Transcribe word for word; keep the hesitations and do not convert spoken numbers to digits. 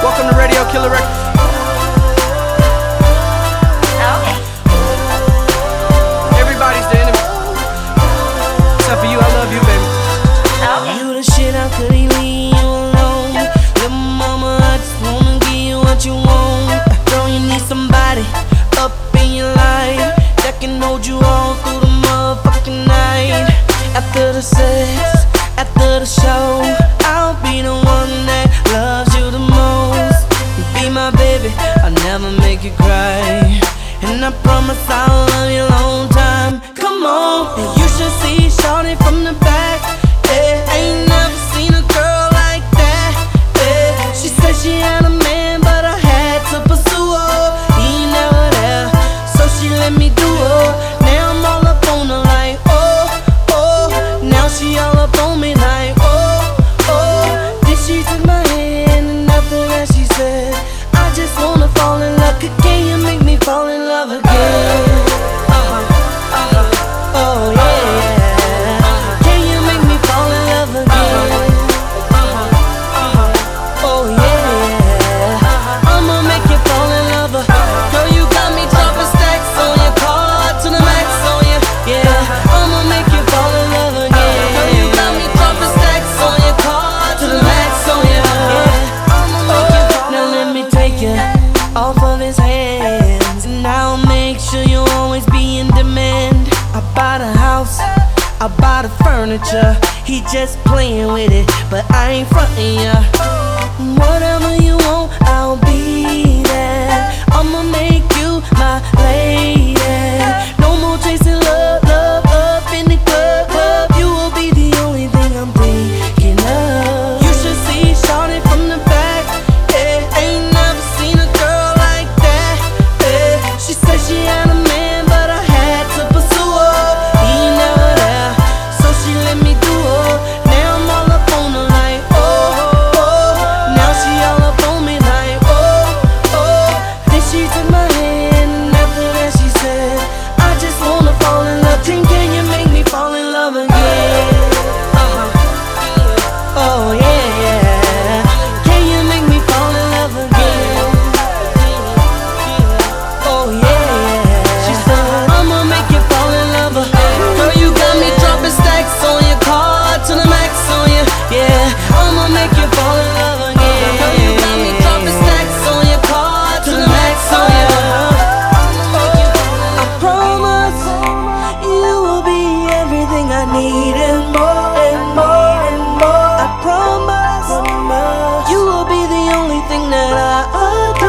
Welcome to Radio Killer Records. Everybody's the enemy. Except for you, I love you, baby. You the shit, I couldn't leave you alone. Little mama, I just wanna give you what you want. Girl, you need somebody up in your life that can hold you all through the motherfucking night. After the sex, after the show, I'll be the one that loves you the most. Be my baby, I'll never make you cry, and I promise I'll love you a long time. Come on, and you should see shorty from the back. Yeah, ain't never seen a girl like that. Yeah, she said she had a man, but I had to pursue her. He never there, so she let me do her. Now I'm all up on her like, oh, oh. Now she all up on me like, oh, oh. Then she took my hand, and after that she said, I just wanna fall in love. Can you make me fall in love again? Uh-huh, uh-huh, oh yeah. Can you make me fall in love again? Uh-huh, uh-huh, oh yeah. I'ma make you fall in love. Girl, you got me dropping stacks on your car to the max on you. Yeah, I'ma make you fall in love again. Girl, you got me dropping stacks on your car to the max on you. Yeah, I'ma make you fall in love. Now let me take you off of his hands, and I'll make sure you'll always be in demand. I bought a house, I bought the furniture. He just playing with it, but I ain't frontin' ya. Whatever you want, I'll be there. I'ma make you my lady. No more chasing love, love up in the club, club. You will be the only thing I'm thinking of. You should see shorty from the back. Yeah, ain't never seen a girl like that. Yeah, she said she had a man, but I had to pursue her. He never there, so she let me do her. Now I'm all up on her like, oh, oh. Now she all up on me like, oh, oh. Then she took my hand, and after that she said, I just wanna fall in love. Can you make me fall in love again? Uh-huh, oh yeah. Can you make me fall in love again? Oh yeah. She said, I'ma make you fall in love. Girl, you got me dropping stacks on your car to the max on you. Yeah, I'ma make you fall in love again. Girl, you got me dropping stacks on your car to the max on you. I promise you will be everything I need and more and more and more. I promise you will be the only thing that I adore.